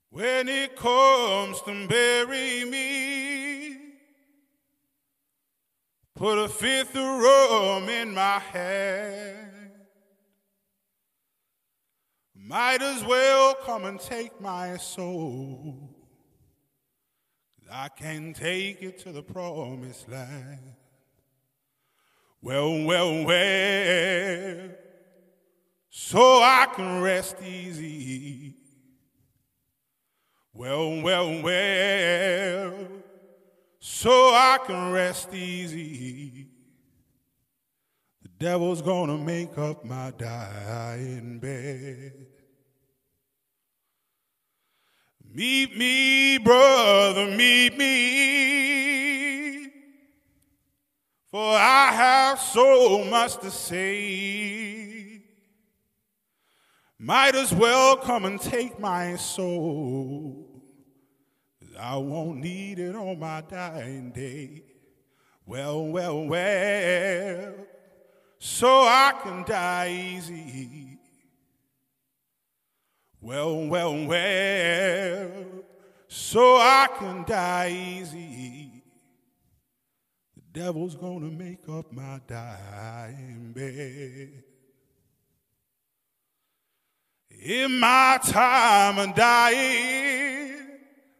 When it comes to bury me, put a fifth of rum in my hand. Might as well come and take my soul. I can take it to the promised land. Well, so I can rest easy. Well, so I can rest easy. The devil's gonna make up my dying bed. Meet me, brother, meet me, for I have so much to say. Might as well come and take my soul, 'cause I won't need it on my dying day. Well, so I can die easy. Well, so I can die easy. The devil's gonna make up my dying bed. In my time of dying,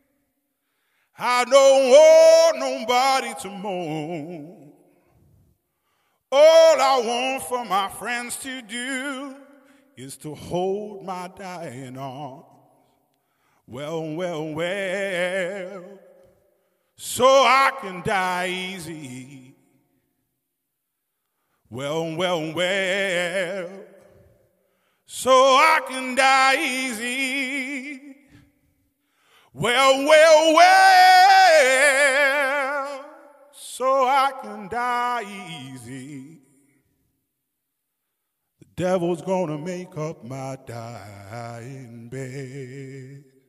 I don't want nobody to mourn. All I want for my friends to do is to hold my dying arms. Well, so I can die easy. Well, so I can die easy. Well, so I can die easy. The devil's gonna make up my dying bed.